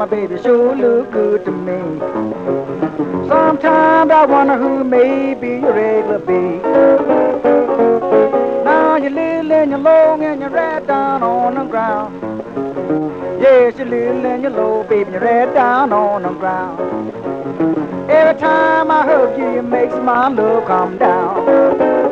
my baby sure look good to me. Sometimes I wonder who may be your regular babe. Now you're little and you're long and you're right down on the ground. Yes, you're little and you're low, baby, you're right down on the ground. Every time I hug you, it makes my love come down.